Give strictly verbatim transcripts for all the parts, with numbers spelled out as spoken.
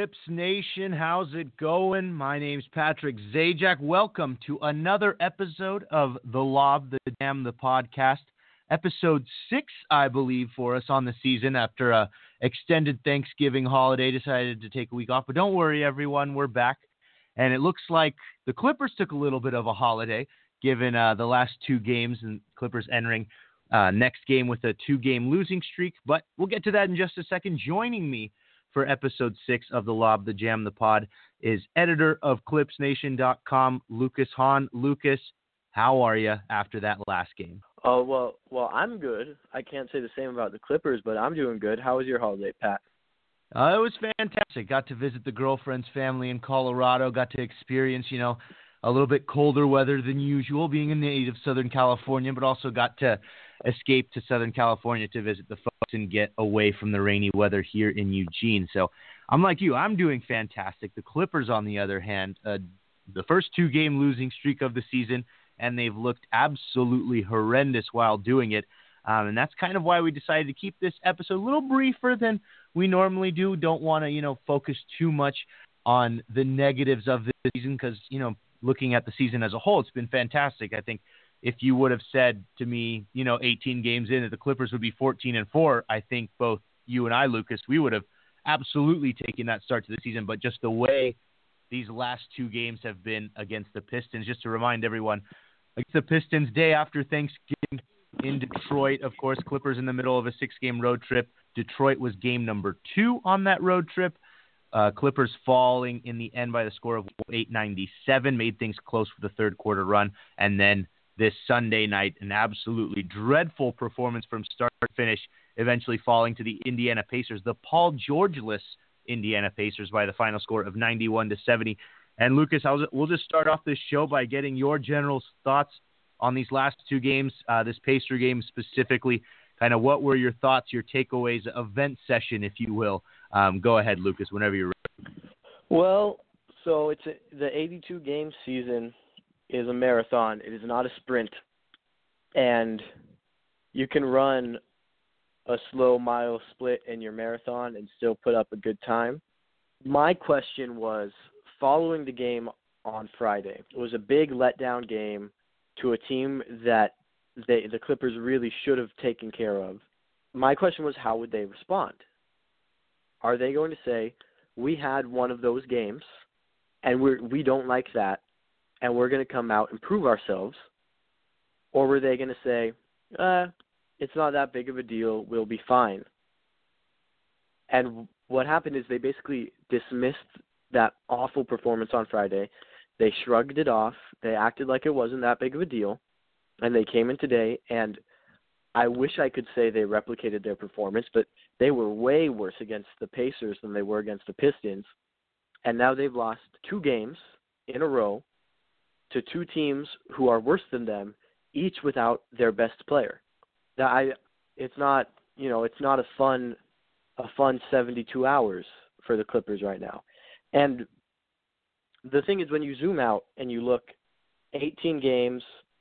Clips Nation, how's it going? My name's Patrick Zajac. Welcome to another episode of The Lob, The Jam, the podcast. Episode six, I believe, for us on the season after a extended Thanksgiving holiday. Decided to take a week off, but don't worry, everyone, we're back. And it looks like the Clippers took a little bit of a holiday, given uh, the last two games, and Clippers entering uh, next game with a two-game losing streak. But we'll get to that in just a second. Joining me for episode six of The Lob, The Jam, the pod is editor of clips nation dot com, Lucas Hahn. Lucas, how are you after that last game? Oh, well, well, I'm good. I can't say the same about the Clippers, but I'm doing good. How was your holiday, Pat? Uh, it was fantastic. Got to visit the girlfriend's family in Colorado. Got to experience, you know, a little bit colder weather than usual, being a native Southern California, but also got to escape to Southern California to visit the folks and get away from the rainy weather here in Eugene. So I'm like you. I'm doing fantastic. The Clippers, on the other hand, uh, the first two-game losing streak of the season, and they've looked absolutely horrendous while doing it. Um, and that's kind of why we decided to keep this episode a little briefer than we normally do. Don't want to, you know, focus too much on the negatives of the season because, you know, looking at the season as a whole, it's been fantastic. I think if you would have said to me, you know, eighteen games in that the Clippers would be fourteen and four, I think both you and I, Lucas, we would have absolutely taken that start to the season. But just the way these last two games have been against the Pistons, just to remind everyone, against the Pistons day after Thanksgiving in Detroit, of course, Clippers in the middle of a six-game road trip. Detroit was game number two on that road trip. Uh, Clippers falling in the end by the score of eight ninety-seven, made things close for the third quarter run. And then this Sunday night, an absolutely dreadful performance from start to finish, eventually falling to the Indiana Pacers, the Paul George-less Indiana Pacers, by the final score of ninety-one to seventy. And Lucas, I was, we'll just start off this show by getting your general thoughts on these last two games, uh, this Pacer game specifically. Kind of what were your thoughts, your takeaways, event session, if you will. Um, go ahead, Lucas, whenever you're ready. Well, so it's a, the eighty-two game season is a marathon. It is not a sprint. And you can run a slow mile split in your marathon and still put up a good time. My question was, following the game on Friday, it was a big letdown game to a team that they, the Clippers really should have taken care of. My question was, how would they respond? Are they going to say, we had one of those games, and we're, we don't like that, and we're going to come out and prove ourselves? Or were they going to say, uh, it's not that big of a deal, we'll be fine? And what happened is they basically dismissed that awful performance on Friday. They shrugged it off. They acted like it wasn't that big of a deal. And they came in today, and I wish I could say they replicated their performance, but they were way worse against the Pacers than they were against the Pistons. And now they've lost two games in a row to two teams who are worse than them, each without their best player. Now, I, it's not, you know, it's not a fun, a fun seventy-two hours for the Clippers right now. And the thing is, when you zoom out and you look, eighteen games,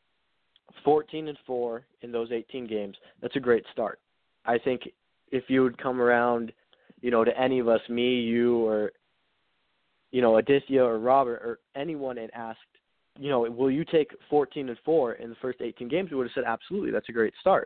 fourteen and four in those eighteen games, that's a great start. I think if you would come around, you know, to any of us, me, you, or, you know, Aditya or Robert or anyone and asked, you know, will you take fourteen and four in the first eighteen games? We would have said, absolutely, that's a great start.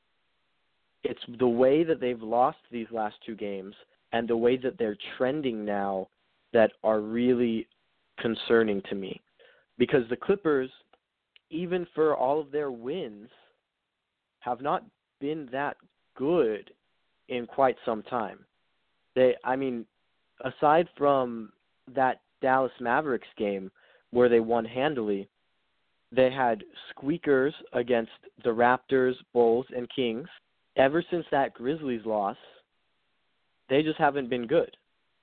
It's the way that they've lost these last two games and the way that they're trending now that are really concerning to me. Because the Clippers, even for all of their wins, have not been that good in quite some time. They, I mean, aside from that Dallas Mavericks game where they won handily, they had squeakers against the Raptors, Bulls, and Kings. Ever since that Grizzlies loss, they just haven't been good.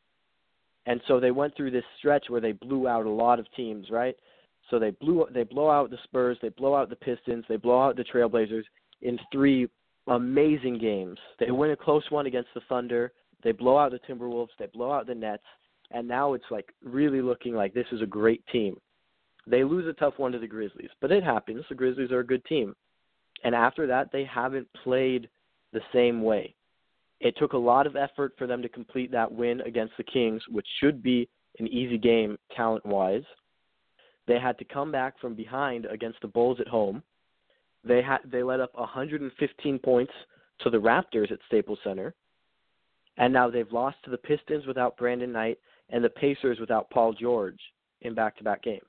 And so they went through this stretch where they blew out a lot of teams, right? So they blew they blow out the Spurs, they blow out the Pistons, they blow out the Trailblazers in three amazing games. They win a close one against the Thunder, they blow out the Timberwolves, they blow out the Nets, and now it's like really looking like this is a great team. They lose a tough one to the Grizzlies, but it happens. The Grizzlies are a good team. And after that, they haven't played the same way. It took a lot of effort for them to complete that win against the Kings, which should be an easy game talent-wise. They had to come back from behind against the Bulls at home. They had they let up one hundred fifteen points to the Raptors at Staples Center. And now they've lost to the Pistons without Brandon Knight and the Pacers without Paul George in back-to-back games.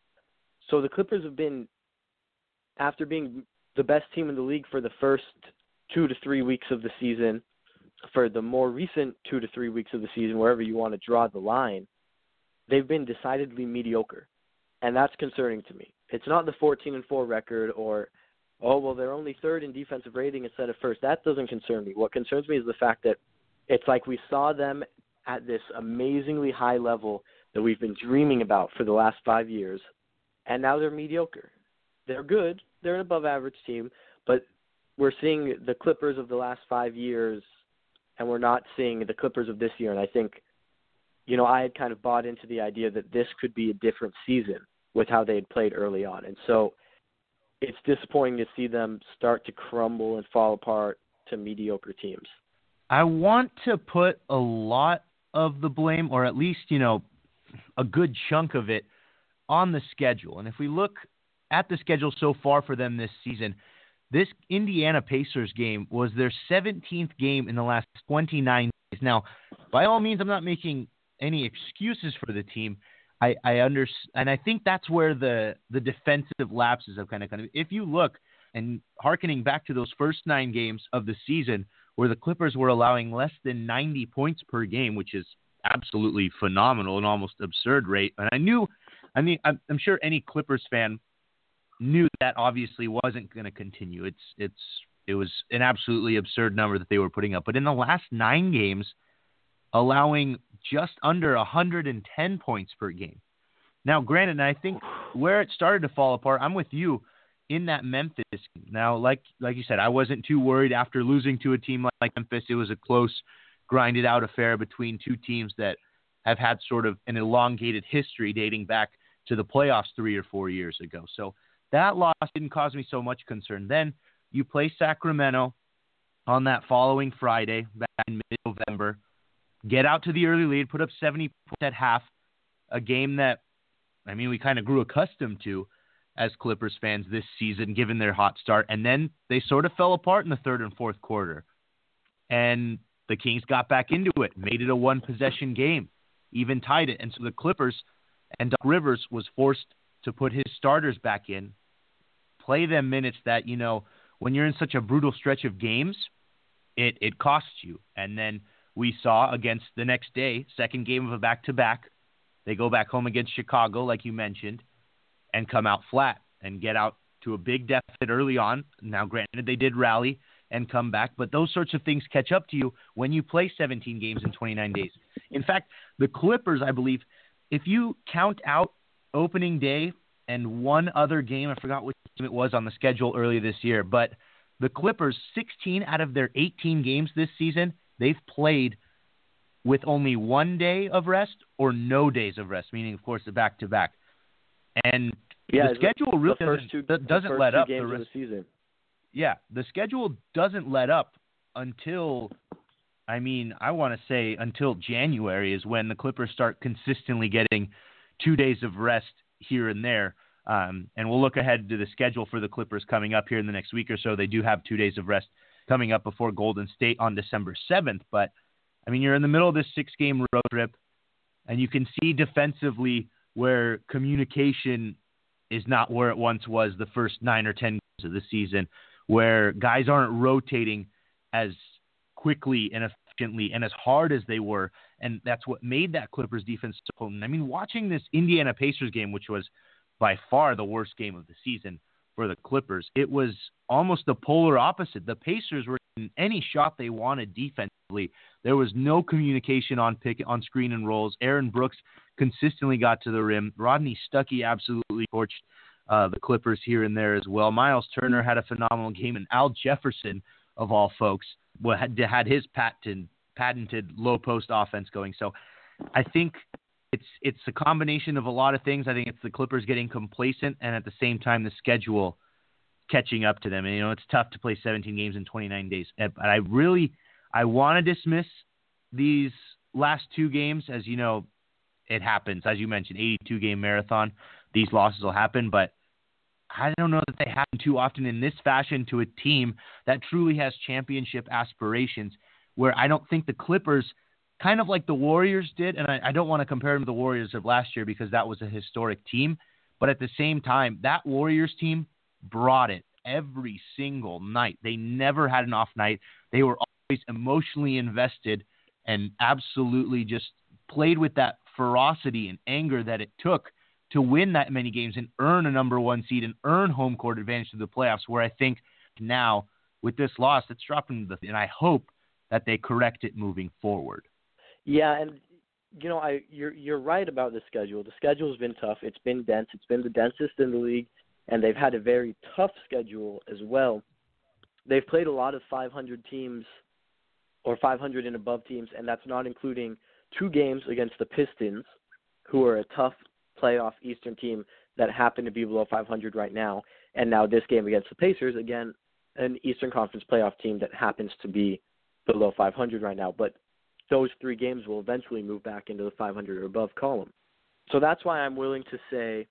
So the Clippers have been, after being the best team in the league for the first two to three weeks of the season, for the more recent two to three weeks of the season, wherever you want to draw the line, they've been decidedly mediocre. And that's concerning to me. It's not the fourteen and four record or, oh, well, they're only third in defensive rating instead of first. That doesn't concern me. What concerns me is the fact that it's like we saw them at this amazingly high level that we've been dreaming about for the last five years, and now they're mediocre. They're good. They're an above-average team, but we're seeing the Clippers of the last five years, and we're not seeing the Clippers of this year. And I think, you know, I had kind of bought into the idea that this could be a different season with how they had played early on. And so it's disappointing to see them start to crumble and fall apart to mediocre teams. I want to put a lot of the blame, or at least, you know, a good chunk of it, on the schedule. And if we look at the schedule so far for them this season, this Indiana Pacers game was their seventeenth game in the last twenty-nine days. Now, by all means, I'm not making any excuses for the team. I, I under, and I think that's where the, the defensive lapses have kind of kind of. If you look, and hearkening back to those first nine games of the season, where the Clippers were allowing less than ninety points per game, which is absolutely phenomenal, an almost absurd rate. And I knew, I mean, I'm, I'm sure any Clippers fan knew that obviously wasn't going to continue. It's, it's, it was an absolutely absurd number that they were putting up. But in the last nine games, allowing just under one hundred ten points per game. Now, granted, and I think where it started to fall apart, I'm with you in that Memphis. Now, like like you said, I wasn't too worried after losing to a team like Memphis. It was a close, grinded out affair between two teams that have had sort of an elongated history dating back to the playoffs three or four years ago. So that loss didn't cause me so much concern. Then you play Sacramento on that following Friday back in mid-November, get out to the early lead, put up seventy points at half, a game that, I mean, we kind of grew accustomed to as Clippers fans this season, given their hot start. And then they sort of fell apart in the third and fourth quarter. And the Kings got back into it, made it a one-possession game, even tied it. And so the Clippers and Doc Rivers was forced to put his starters back in, play them minutes that, you know, when you're in such a brutal stretch of games, it, it costs you. And then we saw against the next day, second game of a back-to-back, they go back home against Chicago, like you mentioned, and come out flat and get out to a big deficit early on. Now, granted, they did rally and come back, but those sorts of things catch up to you when you play seventeen games in twenty-nine days. In fact, the Clippers, I believe, if you count out opening day and one other game, I forgot which game it was on the schedule earlier this year, but the Clippers, sixteen out of their eighteen games this season, they've played with only one day of rest or no days of rest, meaning, of course, the back-to-back. And yeah, the schedule really the first doesn't, two, doesn't the first let two up games the rest of the season. Yeah, the schedule doesn't let up until, I mean, I want to say until January is when the Clippers start consistently getting two days of rest here and there. Um, and we'll look ahead to the schedule for the Clippers coming up here in the next week or so. They do have two days of rest coming up before Golden State on December seventh. But, I mean, you're in the middle of this six-game road trip, and you can see defensively where communication is not where it once was the first nine or ten games of the season, where guys aren't rotating as quickly and efficiently and as hard as they were. And that's what made that Clippers defense so potent. I mean, watching this Indiana Pacers game, which was by far the worst game of the season for the Clippers, it was almost the polar opposite. The Pacers were in any shot they wanted defensively. There was no communication on pick on screen and rolls. Aaron Brooks consistently got to the rim. Rodney Stuckey absolutely torched uh, the Clippers here and there as well. Miles Turner had a phenomenal game, and Al Jefferson, of all folks, had, had his patent, patented low post offense going. So I think it's it's a combination of a lot of things. I think it's the Clippers getting complacent, and at the same time the schedule catching up to them. And, you know, it's tough to play seventeen games in twenty-nine days. But I really, I want to dismiss these last two games as, you know, it happens. As you mentioned, eighty-two game marathon, these losses will happen, but I don't know that they happen too often in this fashion to a team that truly has championship aspirations, where I don't think the Clippers, kind of like the Warriors did, and I, I don't want to compare them to the Warriors of last year because that was a historic team, but at the same time, that Warriors team brought it every single night. They never had an off night. They were always emotionally invested and absolutely just played with that ferocity and anger that it took to win that many games and earn a number one seed and earn home court advantage to the playoffs, where I think now with this loss, it's dropping the, and I hope that they correct it moving forward. Yeah, and you know, I you're you're right about the schedule. The schedule's been tough. It's been dense. It's been the densest in the league, and they've had a very tough schedule as well. They've played a lot of five hundred teams or five hundred and above teams, and that's not including two games against the Pistons, who are a tough playoff Eastern team that happen to be below five hundred right now, and now this game against the Pacers, again, an Eastern Conference playoff team that happens to be below five hundred right now. But those three games will eventually move back into the five hundred or above column. So that's why I'm willing to say,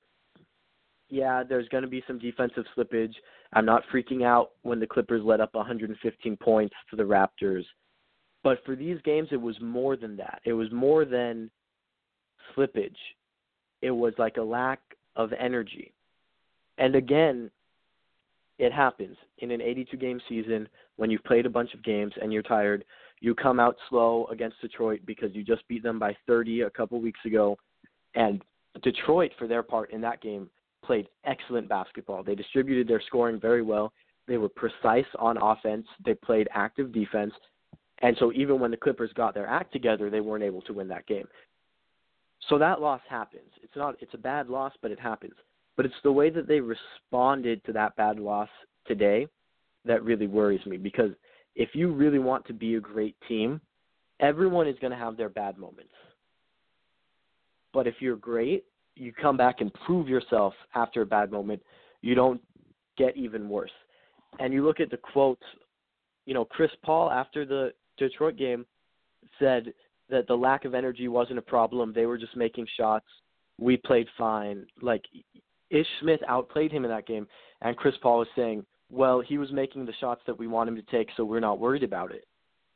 yeah, there's going to be some defensive slippage. I'm not freaking out when the Clippers let up one hundred fifteen points to the Raptors. But for these games, it was more than that. It was more than slippage. It was like a lack of energy. And again, it happens in an eighty-two game season when you've played a bunch of games and you're tired. You come out slow against Detroit because you just beat them by thirty a couple weeks ago. And Detroit, for their part in that game, played excellent basketball. They distributed their scoring very well. They were precise on offense. They played active defense. And so even when the Clippers got their act together, they weren't able to win that game. So that loss happens. It's not it's a bad loss, but it happens. But it's the way that they responded to that bad loss today that really worries me, because if you really want to be a great team, everyone is going to have their bad moments. But if you're great, you come back and prove yourself after a bad moment. You don't get even worse. And you look at the quotes, you know, Chris Paul after the Detroit game said that the lack of energy wasn't a problem. They were just making shots. We played fine. Like, Ish Smith outplayed him in that game, and Chris Paul was saying, well, he was making the shots that we want him to take, so we're not worried about it.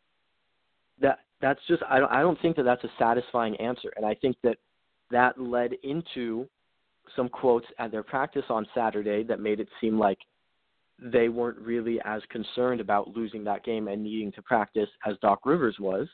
That that's just I don't I don't think that that's a satisfying answer, and I think that that led into some quotes at their practice on Saturday that made it seem like they weren't really as concerned about losing that game and needing to practice as Doc Rivers was,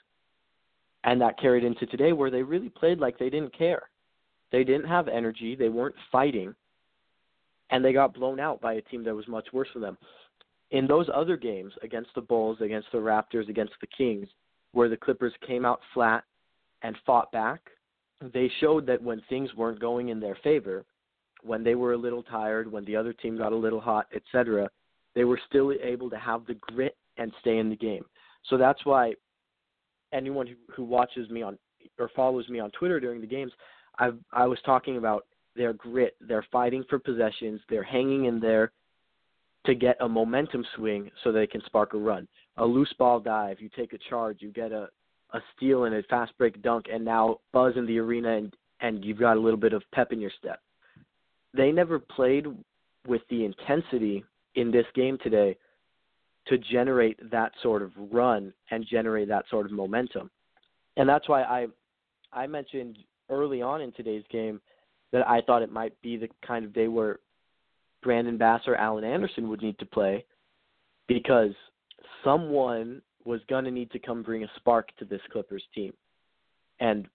and that carried into today where they really played like they didn't care. They didn't have energy. They weren't fighting. And they got blown out by a team that was much worse for them. In those other games, against the Bulls, against the Raptors, against the Kings, where the Clippers came out flat and fought back, they showed that when things weren't going in their favor, when they were a little tired, when the other team got a little hot, et cetera, they were still able to have the grit and stay in the game. So that's why anyone who, who watches me on or follows me on Twitter during the games, I've, I was talking about their grit. They're fighting for possessions. They're hanging in there to get a momentum swing so they can spark a run. A loose ball dive, you take a charge, you get a, a steal and a fast break dunk, and now buzz in the arena, and, and you've got a little bit of pep in your step. They never played with the intensity in this game today to generate that sort of run and generate that sort of momentum. And that's why I I mentioned early on in today's game that I thought it might be the kind of day where Brandon Bass or Allen Anderson would need to play, because someone was going to need to come bring a spark to this Clippers team. And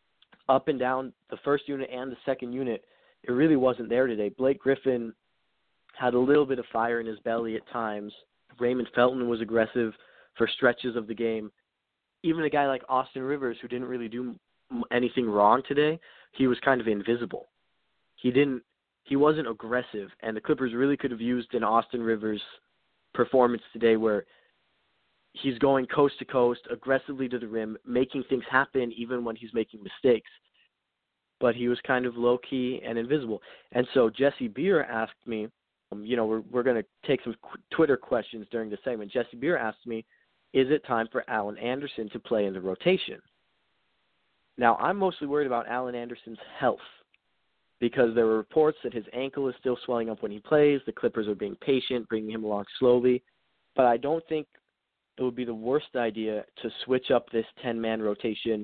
up and down the first unit and the second unit, it really wasn't there today. Blake Griffin had a little bit of fire in his belly at times. Raymond Felton was aggressive for stretches of the game. Even a guy like Austin Rivers, who didn't really do anything wrong today, he was kind of invisible. He didn't, he wasn't aggressive, and the Clippers really could have used an Austin Rivers performance today where he's going coast to coast, aggressively to the rim, making things happen even when he's making mistakes. But he was kind of low-key and invisible. And so Jesse Beer asked me, um, you know, we're we're going to take some qu- Twitter questions during the segment. Jesse Beer asked me, is it time for Alan Anderson to play in the rotation? Now, I'm mostly worried about Alan Anderson's health because there were reports that his ankle is still swelling up when he plays. The Clippers are being patient, bringing him along slowly. But I don't think it would be the worst idea to switch up this ten-man rotation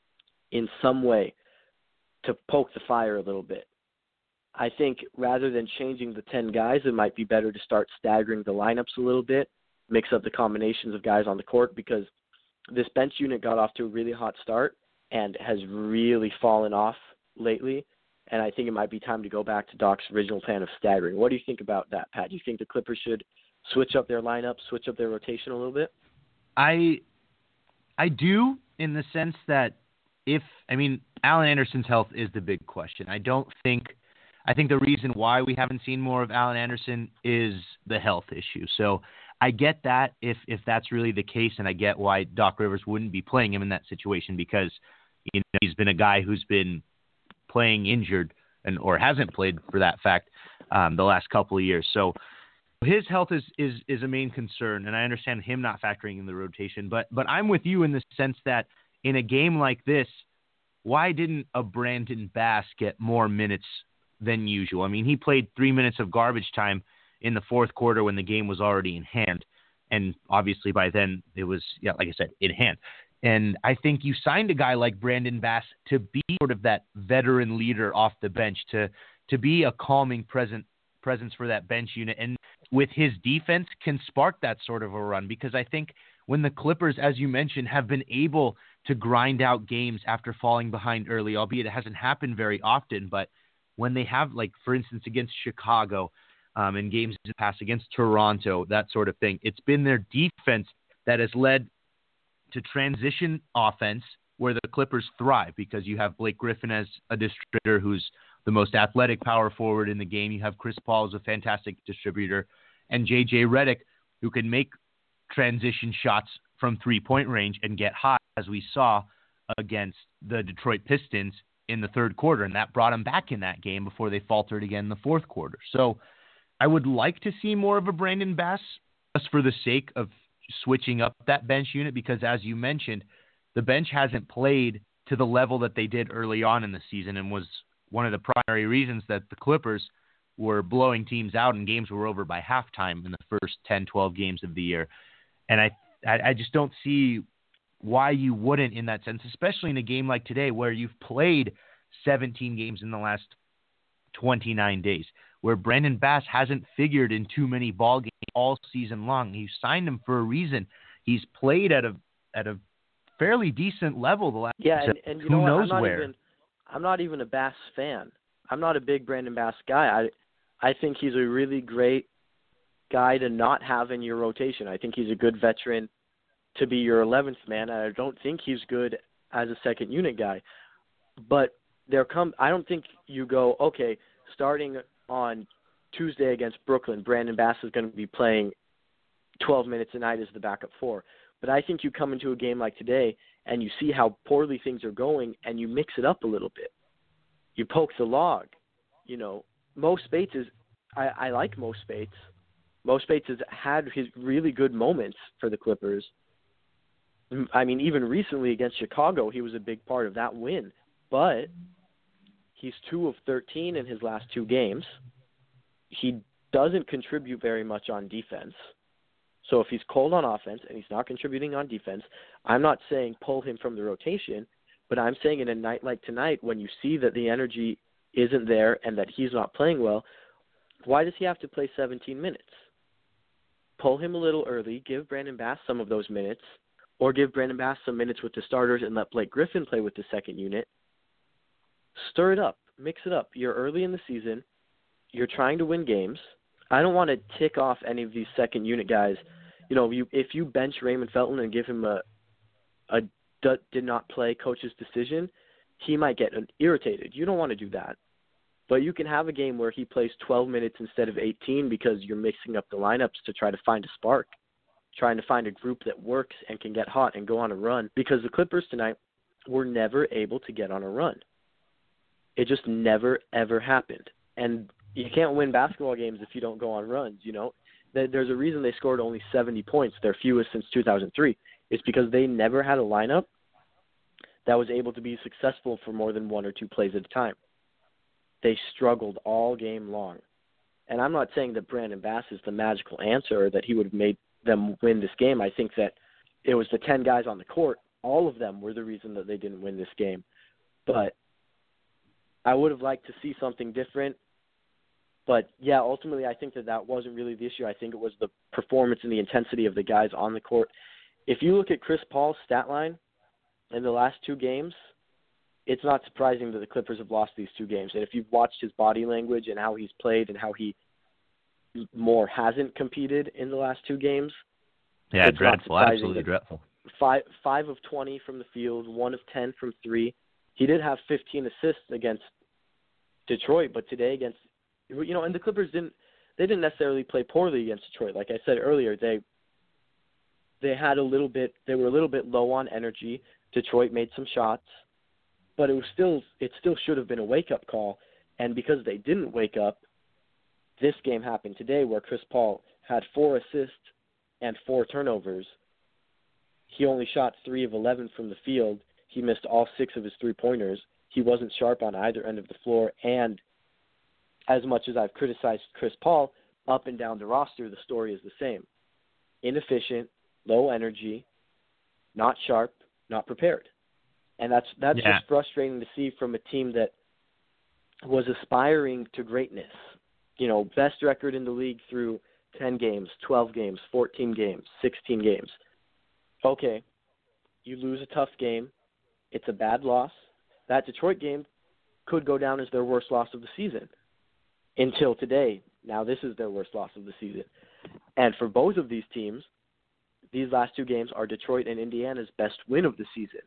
in some way to poke the fire a little bit. I think rather than changing the ten guys, it might be better to start staggering the lineups a little bit, mix up the combinations of guys on the court, because this bench unit got off to a really hot start and has really fallen off lately. And I think it might be time to go back to Doc's original plan of staggering. What do you think about that, Pat? Do you think the Clippers should switch up their lineup, switch up their rotation a little bit? I I do, in the sense that if, I mean, Alan Anderson's health is the big question. I don't think, I think the reason why we haven't seen more of Alan Anderson is the health issue. So I get that if, if that's really the case, and I get why Doc Rivers wouldn't be playing him in that situation, because, you know, he's been a guy who's been playing injured and or hasn't played, for that fact, um, the last couple of years. So his health is, is, is a main concern, and I understand him not factoring in the rotation. But but I'm with you in the sense that in a game like this, why didn't a Brandon Bass get more minutes than usual? I mean, he played three minutes of garbage time in the fourth quarter when the game was already in hand. And obviously by then it was, yeah, like I said, in hand. And I think you signed a guy like Brandon Bass to be sort of that veteran leader off the bench, to to be a calming present presence for that bench unit. And with his defense can spark that sort of a run, because I think when the Clippers, as you mentioned, have been able to grind out games after falling behind early, albeit it hasn't happened very often, but when they have, like, for instance, against Chicago, um, in games in the past, against Toronto, that sort of thing, it's been their defense that has led to transition offense where the Clippers thrive, because you have Blake Griffin as a distributor who's the most athletic power forward in the game. You have Chris Paul as a fantastic distributor, and J J Redick, who can make transition shots from three-point range and get hot, as we saw against the Detroit Pistons in the third quarter, and that brought them back in that game before they faltered again in the fourth quarter. So I would like to see more of a Brandon Bass, just for the sake of switching up that bench unit, because as you mentioned, the bench hasn't played to the level that they did early on in the season, and was one of the primary reasons that the Clippers were blowing teams out and games were over by halftime in the first ten, twelve games of the year. And I, I, I just don't see why you wouldn't in that sense, especially in a game like today where you've played seventeen games in the last twenty-nine days, where Brandon Bass hasn't figured in too many ball games all season long. You signed him for a reason. He's played at a at a fairly decent level the last yeah, and, and you who know what? knows I'm not where. Even, I'm not even a Bass fan. I'm not a big Brandon Bass guy. I I think he's a really great guy to not have in your rotation. I think he's a good veteran to be your eleventh man. I don't think he's good as a second unit guy. But there come I don't think you go, okay, starting on Tuesday against Brooklyn, Brandon Bass is going to be playing twelve minutes a night as the backup four. But I think you come into a game like today and you see how poorly things are going and you mix it up a little bit. You poke the log. You know, Mo Spates is I, I like Mo Spates. Mo Spates has had his really good moments for the Clippers. I mean, even recently against Chicago, he was a big part of that win. But he's two of thirteen in his last two games. He doesn't contribute very much on defense. So if he's cold on offense and he's not contributing on defense, I'm not saying pull him from the rotation, but I'm saying in a night like tonight, when you see that the energy isn't there and that he's not playing well, why does he have to play seventeen minutes? Pull him a little early, give Brandon Bass some of those minutes, or give Brandon Bass some minutes with the starters and let Blake Griffin play with the second unit. Stir it up. Mix it up. You're early in the season. You're trying to win games. I don't want to tick off any of these second unit guys. You know, you, if you bench Raymond Felton and give him a, a did not play coach's decision, he might get irritated. You don't want to do that. But you can have a game where he plays twelve minutes instead of eighteen because you're mixing up the lineups to try to find a spark, trying to find a group that works and can get hot and go on a run. Because the Clippers tonight were never able to get on a run. It just never, ever happened. And you can't win basketball games if you don't go on runs, you know. There's a reason they scored only seventy points, their fewest since two thousand three. It's because they never had a lineup that was able to be successful for more than one or two plays at a time. They struggled all game long. And I'm not saying that Brandon Bass is the magical answer or that he would have made them win this game. I think that it was the ten guys on the court. All of them were the reason that they didn't win this game. But I would have liked to see something different. But, yeah, ultimately I think that that wasn't really the issue. I think it was the performance and the intensity of the guys on the court. If you look at Chris Paul's stat line in the last two games, it's not surprising that the Clippers have lost these two games. And if you've watched his body language and how he's played and how he more hasn't competed in the last two games, yeah, it's dreadful, not absolutely dreadful. Five, five of twenty from the field, one of ten from three. He did have fifteen assists against Detroit, but today against, you know, and the Clippers didn't, they didn't necessarily play poorly against Detroit. Like I said earlier, they they had a little bit, they were a little bit low on energy. Detroit made some shots, but it was still, it still should have been a wake-up call. And because they didn't wake up, this game happened today where Chris Paul had four assists and four turnovers. He only shot three of eleven from the field. He missed all six of his three-pointers. He wasn't sharp on either end of the floor. And as much as I've criticized Chris Paul, up and down the roster, the story is the same. Inefficient, low energy, not sharp, not prepared. And that's that's yeah. just frustrating to see from a team that was aspiring to greatness. You know, best record in the league through ten games, twelve games, fourteen games, sixteen games. Okay, you lose a tough game. It's a bad loss. That Detroit game could go down as their worst loss of the season until today. Now this is their worst loss of the season. And for both of these teams, these last two games are Detroit and Indiana's best win of the season.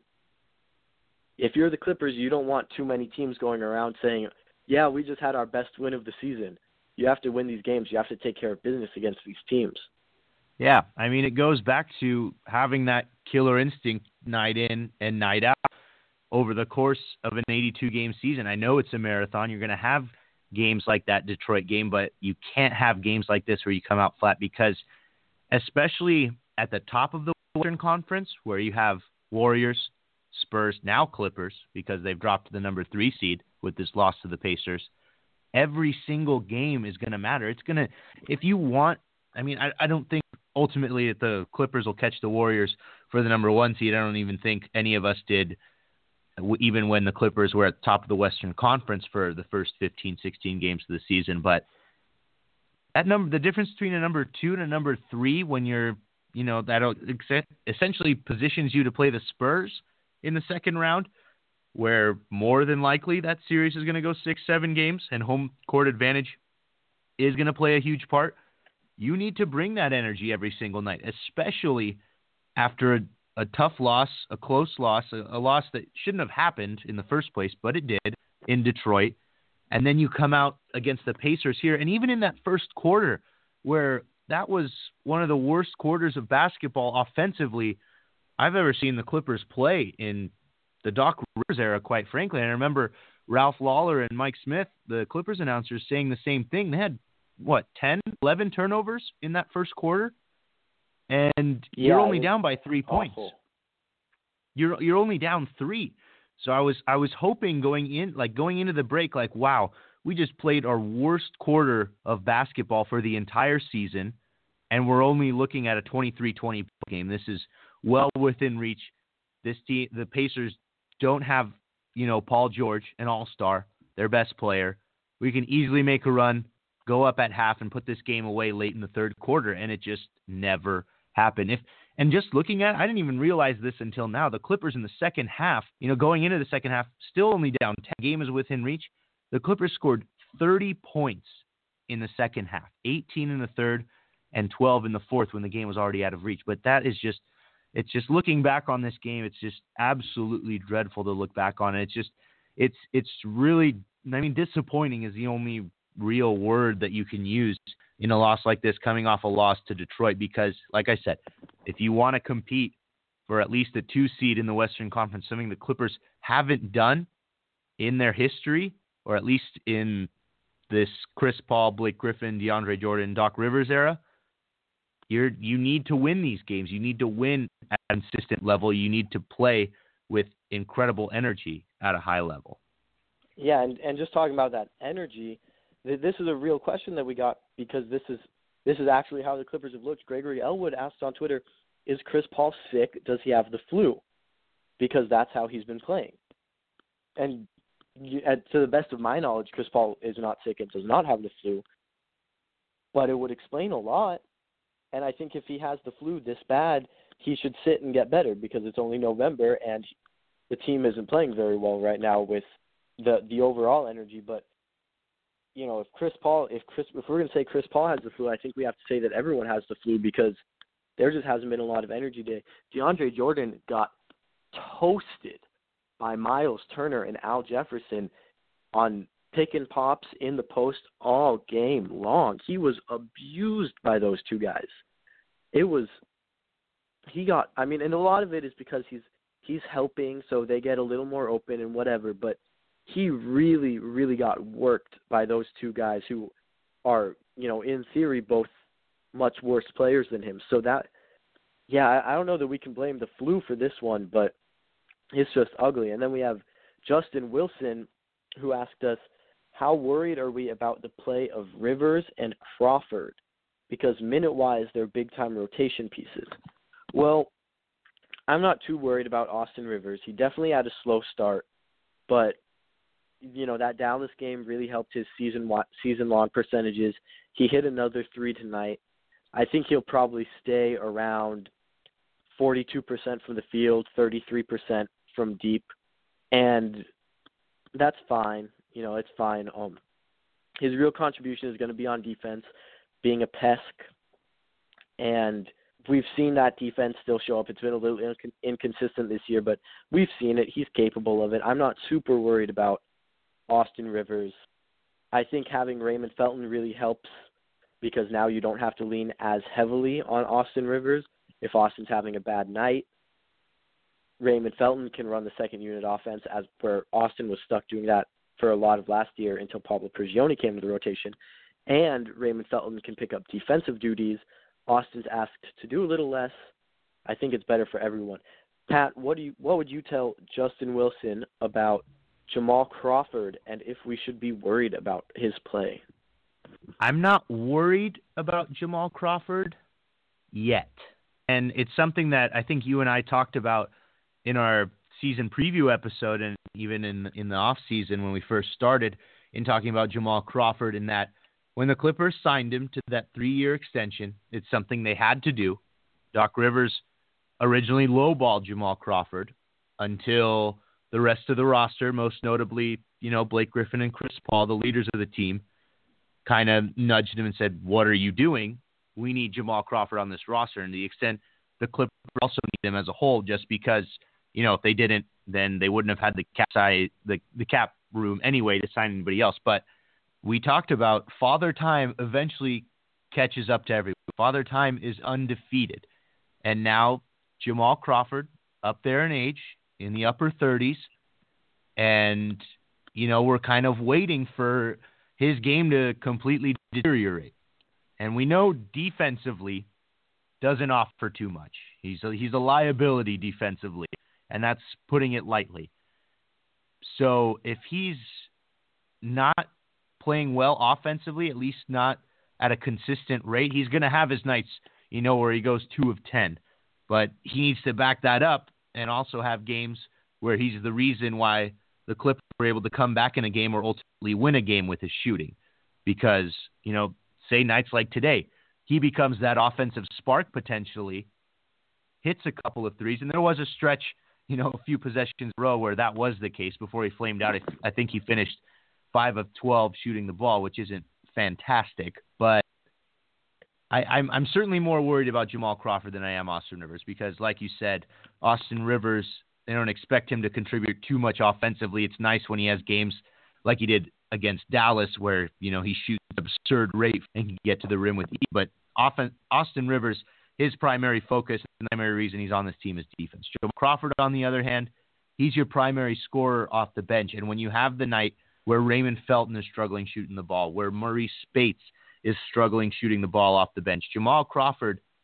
If you're the Clippers, you don't want too many teams going around saying, yeah, we just had our best win of the season. You have to win these games. You have to take care of business against these teams. Yeah, I mean, it goes back to having that killer instinct night in and night out over the course of an eighty-two game season. I know it's a marathon. You're going to have games like that Detroit game, but you can't have games like this where you come out flat because especially at the top of the Western Conference where you have Warriors, Spurs, now Clippers because they've dropped to the number three seed with this loss to the Pacers, every single game is going to matter. It's going to – if you want – I mean, I, I don't think ultimately that the Clippers will catch the Warriors for the number one seed. I don't even think any of us did even when the Clippers were at the top of the Western Conference for the first fifteen, sixteen games of the season. But that number, the difference between a number two and a number three when you're, you know, that essentially positions you to play the Spurs in the second round, where more than likely that series is going to go six, seven games and home court advantage is going to play a huge part. You need to bring that energy every single night, especially after a, a tough loss, a close loss, a, a loss that shouldn't have happened in the first place, but it did in Detroit. And then you come out against the Pacers here. And even in that first quarter, where that was one of the worst quarters of basketball offensively I've ever seen the Clippers play in the Doc Rivers era, quite frankly. And I remember Ralph Lawler and Mike Smith, the Clippers announcers, saying the same thing. They had, what, ten, eleven turnovers in that first quarter? And yeah, you're only down by three points. Awful. You're you're only down three. So I was I was hoping going in like going into the break, like, wow, we just played our worst quarter of basketball for the entire season, and we're only looking at a twenty-three twenty game. This is well within reach. This team, the Pacers, don't have, you know, Paul George, an all-star, their best player. We can easily make a run, go up at half, and put this game away late in the third quarter, and it just never happened. If and just looking at it, I didn't even realize this until now. The Clippers in the second half, you know, going into the second half, still only down ten. Game is within reach. The Clippers scored thirty points in the second half, eighteen in the third, and twelve in the fourth when the game was already out of reach. But that is just, it's just looking back on this game, it's just absolutely dreadful to look back on. It's just, it's, it's really, I mean, disappointing is the only real word that you can use in a loss like this, coming off a loss to Detroit, because like I said, if you want to compete for at least a two seed in the Western Conference, something the Clippers haven't done in their history, or at least in this Chris Paul, Blake Griffin, DeAndre Jordan, Doc Rivers era, you're you need to win these games. You need to win at a consistent level. You need to play with incredible energy at a high level. Yeah, and, and just talking about that energy, th- this is a real question that we got because this is this is actually how the Clippers have looked. Gregory Elwood asked on Twitter, is Chris Paul sick? Does he have the flu? Because that's how he's been playing. And you, and to the best of my knowledge, Chris Paul is not sick and does not have the flu. But it would explain a lot. And I think if he has the flu this bad, he should sit and get better because it's only November and the team isn't playing very well right now with the the overall energy. But, you know, if Chris Paul, if Chris, if we're going to say Chris Paul has the flu, I think we have to say that everyone has the flu because there just hasn't been a lot of energy today. DeAndre Jordan got toasted by Miles Turner and Al Jefferson on pick and pops in the post all game long. He was abused by those two guys. It was, he got, I mean, and a lot of it is because he's, he's helping, so they get a little more open and whatever, but he really, really got worked by those two guys who are, you know, in theory, both much worse players than him. So that, yeah, I, I don't know that we can blame the flu for this one, but it's just ugly. And then we have Justin Wilson, who asked us, how worried are we about the play of Rivers and Crawford? Because minute-wise, they're big-time rotation pieces. Well, I'm not too worried about Austin Rivers. He definitely had a slow start, but, you know, that Dallas game really helped his season season-long percentages. He hit another three tonight. I think he'll probably stay around forty-two percent from the field, thirty-three percent from deep, and that's fine. You know, it's fine. Um, his real contribution is going to be on defense, being a pesk, and we've seen that defense still show up. It's been a little inc- inconsistent this year, but we've seen it. He's capable of it. I'm not super worried about Austin Rivers. I think having Raymond Felton really helps because now you don't have to lean as heavily on Austin Rivers. If Austin's having a bad night, Raymond Felton can run the second unit offense, as where Austin was stuck doing that for a lot of last year until Pablo Prigioni came to the rotation. And Raymond Felton can pick up defensive duties. Austin's asked to do a little less. I think it's better for everyone. Pat, what do you what would you tell Justin Wilson about Jamal Crawford and if we should be worried about his play? I'm not worried about Jamal Crawford yet. And it's something that I think you and I talked about in our season preview episode and even in in the off season when we first started in talking about Jamal Crawford, in that when the Clippers signed him to that three-year extension, it's something they had to do. Doc Rivers originally lowballed Jamal Crawford until the rest of the roster, most notably, you know, Blake Griffin and Chris Paul, the leaders of the team, kind of nudged him and said, what are you doing? We need Jamal Crawford on this roster. And to the extent the Clippers also need him as a whole, just because, you know, if they didn't, then they wouldn't have had the cap size, the, the cap room anyway to sign anybody else. But we talked about Father Time eventually catches up to everyone. Father Time is undefeated. And now Jamal Crawford, up there in age, in the upper thirties, and, you know, we're kind of waiting for his game to completely deteriorate. And we know defensively doesn't offer too much. He's a, he's a liability defensively, and that's putting it lightly. So if he's not playing well offensively, at least not at a consistent rate, he's going to have his nights, you know, where he goes two of ten. But he needs to back that up and also have games where he's the reason why the Clippers were able to come back in a game or ultimately win a game with his shooting. Because, you know, say nights like today, he becomes that offensive spark potentially, hits a couple of threes, and there was a stretch, you know, a few possessions in a row where that was the case before he flamed out. I think he finished five of twelve shooting the ball, which isn't fantastic, but I, I'm, I'm certainly more worried about Jamal Crawford than I am Austin Rivers because, like you said, Austin Rivers, they don't expect him to contribute too much offensively. It's nice when he has games like he did against Dallas where, you know, he shoots an absurd rate and can get to the rim with ease. But often, Austin Rivers, his primary focus and the primary reason he's on this team is defense. Jamal Crawford, on the other hand, he's your primary scorer off the bench. And when you have the night where Raymond Felton is struggling shooting the ball, where Maurice Spates is struggling shooting the ball off the bench, Jamal Crawford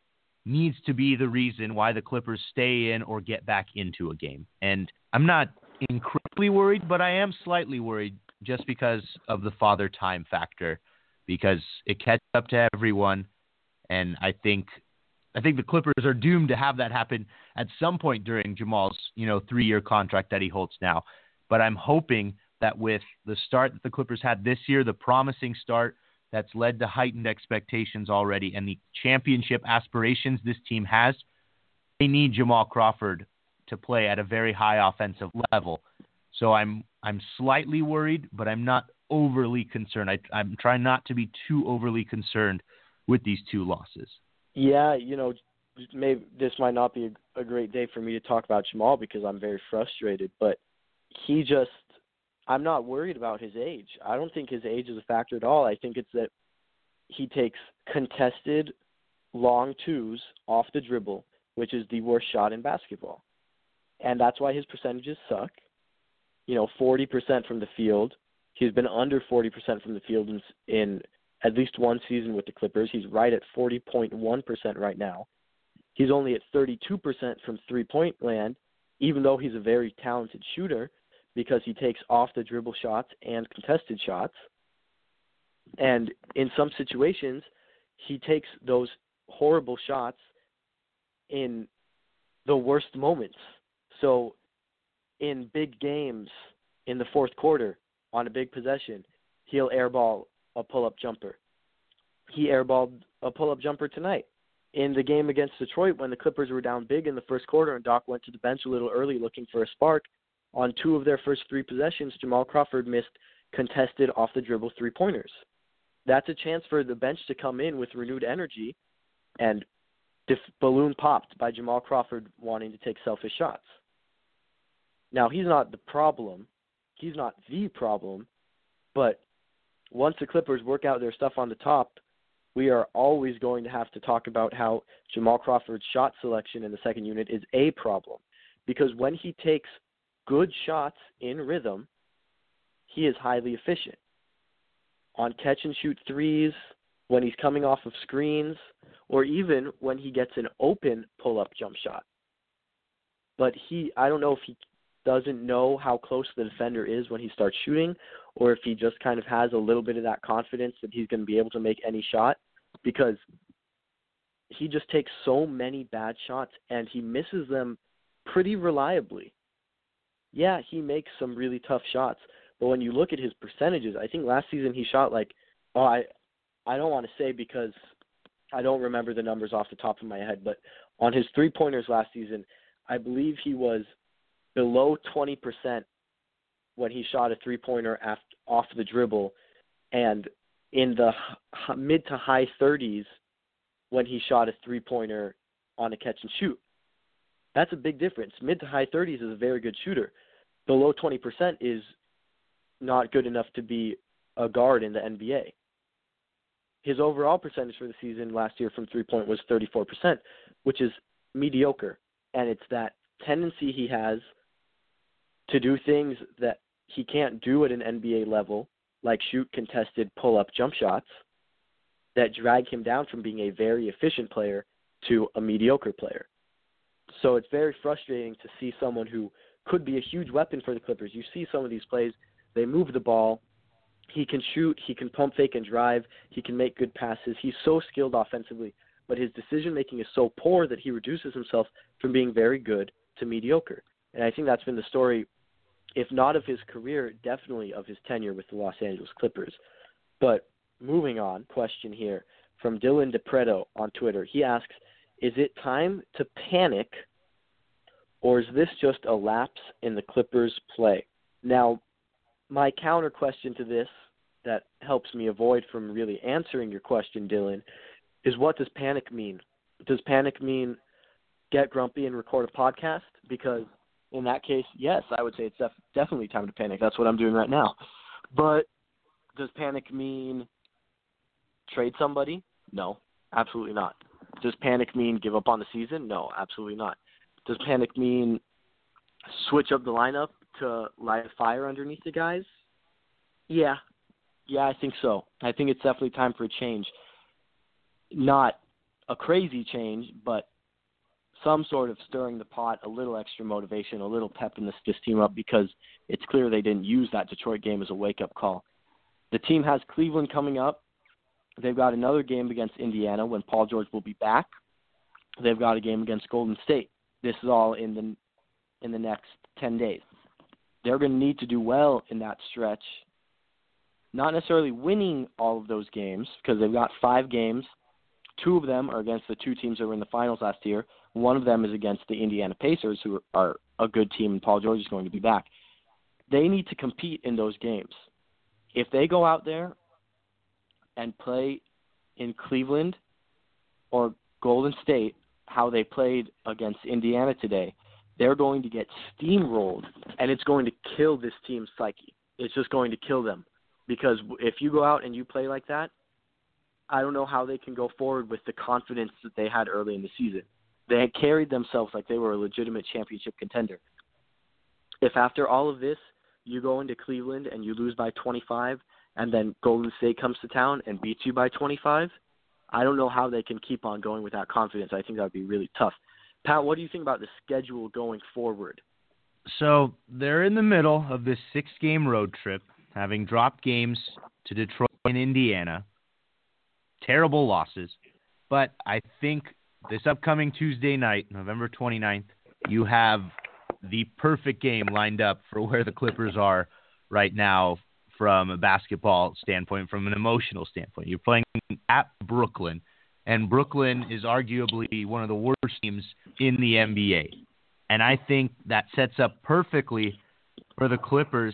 needs to be the reason why the Clippers stay in or get back into a game. And I'm not incredibly worried, but I am slightly worried just because of the father time factor, because it catches up to everyone. And I think I think the Clippers are doomed to have that happen at some point during Jamal's, you know, three-year contract that he holds now. But I'm hoping that with the start that the Clippers had this year, the promising start that's led to heightened expectations already, and the championship aspirations this team has, they need Jamal Crawford to play at a very high offensive level. So I'm I'm slightly worried, but I'm not overly concerned. I, I'm trying not to be too overly concerned with these two losses. Yeah, you know, maybe this might not be a, a great day for me to talk about Jamal because I'm very frustrated, but he just, I'm not worried about his age. I don't think his age is a factor at all. I think it's that he takes contested long twos off the dribble, which is the worst shot in basketball. And that's why his percentages suck. You know, forty percent from the field. He's been under forty percent from the field in, in at least one season with the Clippers. He's right at forty point one percent right now. He's only at thirty-two percent from three-point land, even though he's a very talented shooter, because he takes off-the-dribble shots and contested shots. And in some situations, he takes those horrible shots in the worst moments. So in big games in the fourth quarter on a big possession, he'll airball a pull-up jumper. He airballed a pull-up jumper tonight. In the game against Detroit, when the Clippers were down big in the first quarter and Doc went to the bench a little early looking for a spark, on two of their first three possessions, Jamal Crawford missed contested off-the-dribble three-pointers. That's a chance for the bench to come in with renewed energy, and the balloon popped by Jamal Crawford wanting to take selfish shots. Now, he's not the problem. He's not the problem, but once the Clippers work out their stuff on the top, we are always going to have to talk about how Jamal Crawford's shot selection in the second unit is a problem, because when he takes good shots in rhythm, he is highly efficient. On catch-and-shoot threes, when he's coming off of screens, or even when he gets an open pull-up jump shot. But he, I don't know if he doesn't know how close the defender is when he starts shooting, or if he just kind of has a little bit of that confidence that he's going to be able to make any shot, because he just takes so many bad shots and he misses them pretty reliably. Yeah, he makes some really tough shots, but when you look at his percentages, I think last season he shot like, oh, I, I don't want to say because I don't remember the numbers off the top of my head, but on his three-pointers last season, I believe he was below twenty percent when he shot a three-pointer after, off the dribble, and in the h- mid to high thirties when he shot a three-pointer on a catch-and-shoot. That's a big difference. Mid to high thirties is a very good shooter. Below twenty percent is not good enough to be a guard in the N B A. His overall percentage for the season last year from three-point was thirty-four percent, which is mediocre. And it's that tendency he has to do things that he can't do at an N B A level, like shoot contested pull-up jump shots, that drag him down from being a very efficient player to a mediocre player. So it's very frustrating to see someone who could be a huge weapon for the Clippers. You see some of these plays, they move the ball, he can shoot, he can pump fake and drive, he can make good passes. He's so skilled offensively, but his decision-making is so poor that he reduces himself from being very good to mediocre. And I think that's been the story, if not of his career, definitely of his tenure with the Los Angeles Clippers. But moving on, question here from Dylan DePreto on Twitter. He asks, is it time to panic, or is this just a lapse in the Clippers' play? Now, my counter question to this that helps me avoid from really answering your question, Dylan, is what does panic mean? Does panic mean get grumpy and record a podcast? Because in that case, yes, I would say it's def- definitely time to panic. That's what I'm doing right now. But does panic mean trade somebody? No, absolutely not. Does panic mean give up on the season? No, absolutely not. Does panic mean switch up the lineup to light a fire underneath the guys? Yeah. Yeah, I think so. I think it's definitely time for a change. Not a crazy change, but some sort of stirring the pot, a little extra motivation, a little pep in this, this team up, because it's clear they didn't use that Detroit game as a wake-up call. The team has Cleveland coming up. They've got another game against Indiana when Paul George will be back. They've got a game against Golden State. This is all in the in the next ten days. They're going to need to do well in that stretch, not necessarily winning all of those games, because they've got five games. Two of them are against the two teams that were in the finals last year. One of them is against the Indiana Pacers, who are a good team, and Paul George is going to be back. They need to compete in those games. If they go out there and play in Cleveland or Golden State how they played against Indiana today, they're going to get steamrolled, and it's going to kill this team's psyche. It's just going to kill them, because if you go out and you play like that, I don't know how they can go forward with the confidence that they had early in the season. They had carried themselves like they were a legitimate championship contender. If after all of this, you go into Cleveland and you lose by twenty-five, and then Golden State comes to town and beats you by twenty-five, I don't know how they can keep on going with that confidence. I think that would be really tough. Pat, what do you think about the schedule going forward? So they're in the middle of this six-game road trip, having dropped games to Detroit and Indiana. Terrible losses. But I think this upcoming Tuesday night, November twenty-ninth, you have the perfect game lined up for where the Clippers are right now from a basketball standpoint, from an emotional standpoint. You're playing at Brooklyn, and Brooklyn is arguably one of the worst teams in the N B A. And I think that sets up perfectly for the Clippers,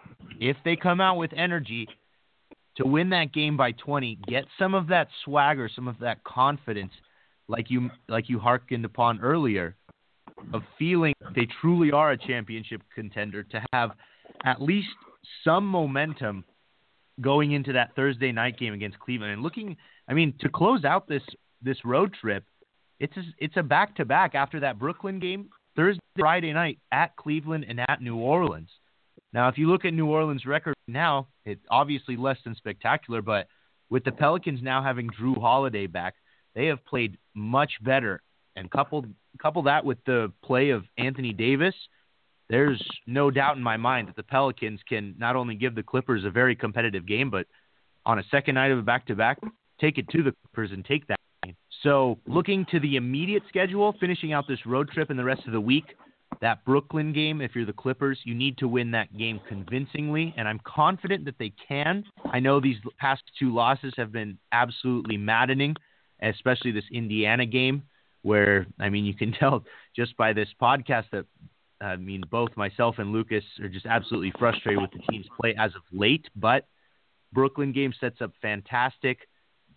if they come out with energy, to win that game by twenty, get some of that swagger, some of that confidence, like you like you hearkened upon earlier, of feeling they truly are a championship contender, to have at least some momentum going into that Thursday night game against Cleveland. And looking, I mean, to close out this this road trip, it's a, it's a back-to-back after that Brooklyn game, Thursday, Friday night at Cleveland and at New Orleans. Now, if you look at New Orleans' record now, it's obviously less than spectacular, but with the Pelicans now having Drew Holiday back, they have played much better. And couple couple that with the play of Anthony Davis, there's no doubt in my mind that the Pelicans can not only give the Clippers a very competitive game, but on a second night of a back-to-back, take it to the Clippers and take that game. So looking to the immediate schedule, finishing out this road trip and the rest of the week, that Brooklyn game, if you're the Clippers, you need to win that game convincingly, and I'm confident that they can. I know these past two losses have been absolutely maddening, especially this Indiana game, where, I mean, you can tell just by this podcast that, I mean, both myself and Lucas are just absolutely frustrated with the team's play as of late, but Brooklyn game sets up fantastic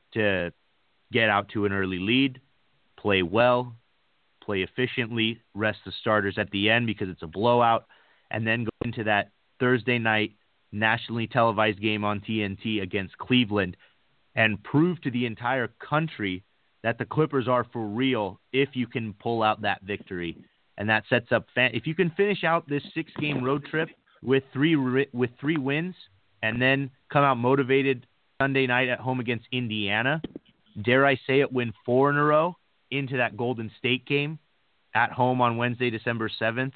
to get out to an early lead, play well, play efficiently, rest the starters at the end because it's a blowout, and then go into that Thursday night nationally televised game on T N T against Cleveland and prove to the entire country that the Clippers are for real if you can pull out that victory. And that sets up, fan- if you can finish out this six-game road trip with three with three wins and then come out motivated Sunday night at home against Indiana, dare I say it, win four in a row into that Golden State game at home on Wednesday, December seventh,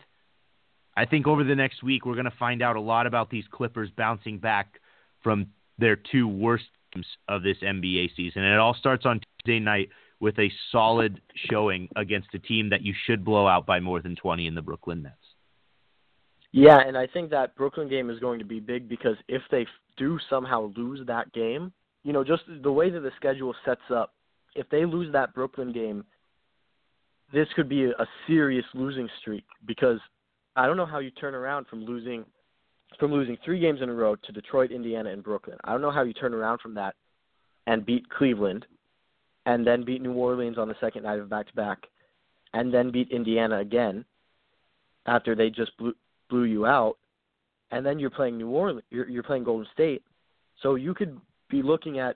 I think over the next week we're going to find out a lot about these Clippers bouncing back from their two worst games of this N B A season. And it all starts on Tuesday night with a solid showing against a team that you should blow out by more than twenty in the Brooklyn Nets. Yeah, and I think that Brooklyn game is going to be big because if they do somehow lose that game, you know, just the way that the schedule sets up, if they lose that Brooklyn game, this could be a serious losing streak because I don't know how you turn around from losing from losing three games in a row to Detroit, Indiana, and Brooklyn. I don't know how you turn around from that and beat Cleveland and then beat New Orleans on the second night of back-to-back and then beat Indiana again after they just blew, blew you out, and then you're playing New Orleans, you're, you're playing Golden State. So you could be looking at,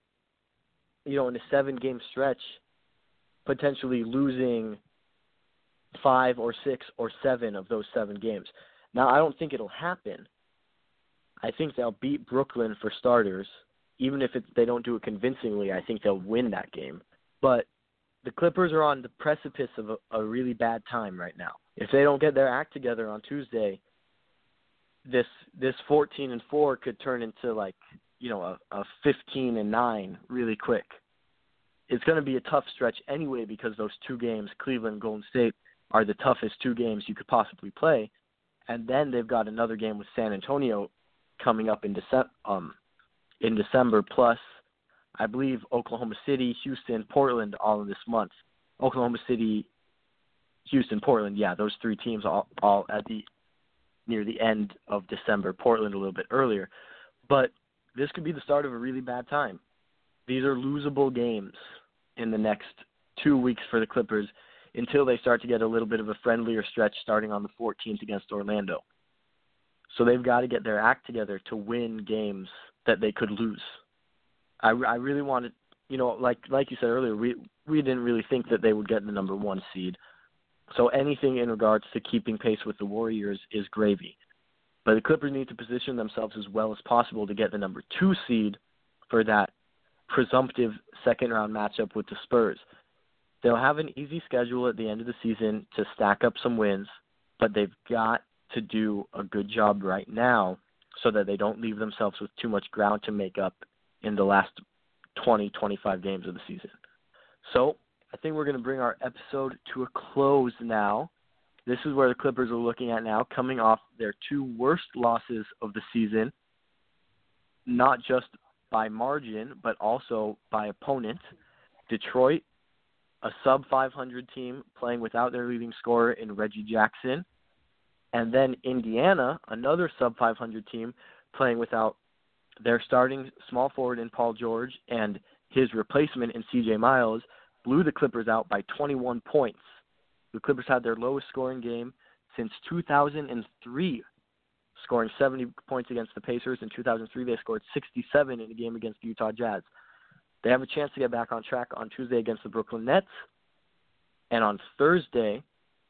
you know, in a seven-game stretch, potentially losing five or six or seven of those seven games. Now, I don't think it'll happen. I think they'll beat Brooklyn for starters. Even if it, they don't do it convincingly, I think they'll win that game. But the Clippers are on the precipice of a, a really bad time right now. If they don't get their act together on Tuesday, this this fourteen and four could turn into like, you know, a, a fifteen and nine really quick. It's going to be a tough stretch anyway because those two games, Cleveland and Golden State, are the toughest two games you could possibly play. And then they've got another game with San Antonio coming up in December, um, in December, plus I believe Oklahoma City, Houston, Portland all in this month. Oklahoma City, Houston, Portland, yeah, those three teams all, all at the near the end of December. Portland a little bit earlier. But this could be the start of a really bad time. These are losable games in the next two weeks for the Clippers until they start to get a little bit of a friendlier stretch starting on the fourteenth against Orlando. So they've got to get their act together to win games that they could lose. I, I really wanted, you know, like like you said earlier, we we didn't really think that they would get the number one seed. So anything in regards to keeping pace with the Warriors is gravy. But the Clippers need to position themselves as well as possible to get the number two seed for that presumptive second-round matchup with the Spurs. They'll have an easy schedule at the end of the season to stack up some wins, but they've got to do a good job right now so that they don't leave themselves with too much ground to make up in the last twenty, twenty-five games of the season. So I think we're going to bring our episode to a close now. This is where the Clippers are looking at now, coming off their two worst losses of the season, not just by margin, but also by opponent. Detroit, a sub five hundred team playing without their leading scorer in Reggie Jackson. And then Indiana, another sub five hundred team playing without their starting small forward in Paul George and his replacement in C J Miles, blew the Clippers out by twenty-one points. The Clippers had their lowest scoring game since two thousand three, scoring seventy points against the Pacers. In two thousand three, they scored sixty-seven in a game against the Utah Jazz. They have a chance to get back on track on Tuesday against the Brooklyn Nets. And on Thursday,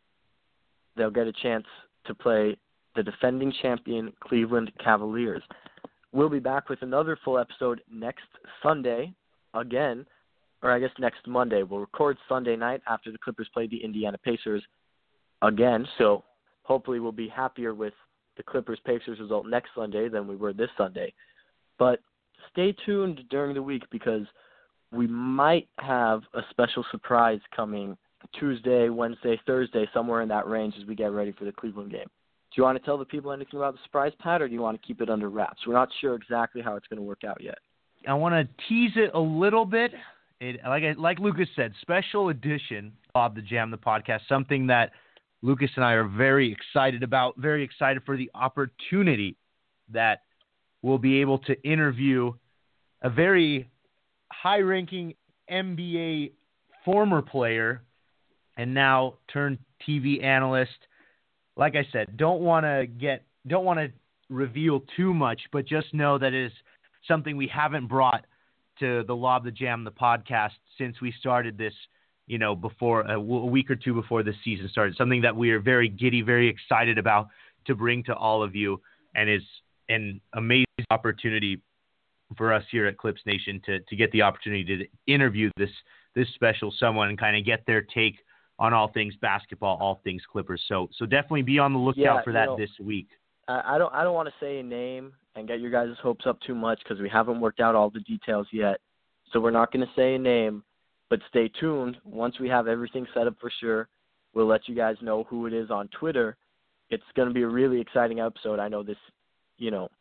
they'll get a chance to play the defending champion Cleveland Cavaliers. We'll be back with another full episode next Sunday again, or I guess next Monday. We'll record Sunday night after the Clippers play the Indiana Pacers again. So hopefully we'll be happier with the Clippers-Pacers result next Sunday than we were this Sunday. But stay tuned during the week because we might have a special surprise coming Tuesday, Wednesday, Thursday, somewhere in that range as we get ready for the Cleveland game. Do you want to tell the people anything about the surprise, Pat, or do you want to keep it under wraps? We're not sure exactly how it's going to work out yet. I want to tease it a little bit. It, like like Lucas said, special edition of the Jam the Podcast, something that Lucas and I are very excited about, very excited for the opportunity that we'll be able to interview a very high-ranking N B A former player and now turned T V analyst. Like I said, don't want to get, don't want to reveal too much, but just know that it is something we haven't brought to the Lob the Jam, the podcast, since we started this, you know, before a, a week or two before the season started. Something that we are very giddy, very excited about to bring to all of you, and is an amazing opportunity for us here at Clips Nation to to get the opportunity to interview this this special someone and kind of get their take on all things basketball, all things Clippers. So so definitely be on the lookout yeah, for that know, this week. I, I don't I don't want to say a name and get your guys' hopes up too much because we haven't worked out all the details yet. So we're not going to say a name, but stay tuned. Once we have everything set up for sure, we'll let you guys know who it is on Twitter. It's going to be a really exciting episode. I know this, you know,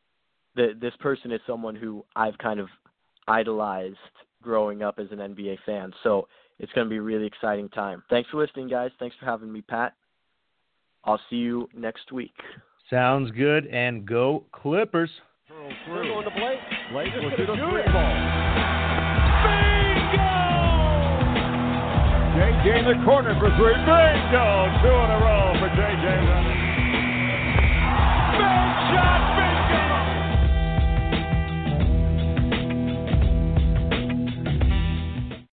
the, this person is someone who I've kind of idolized growing up as an N B A fan. So it's going to be a really exciting time. Thanks for listening, guys. Thanks for having me, Pat. I'll see you next week. Sounds good, and go Clippers. They're going to Blake. Blake will shoot a three ball. Bingo! J J in the corner for three. Bingo! Two in a row for J J. Big shot!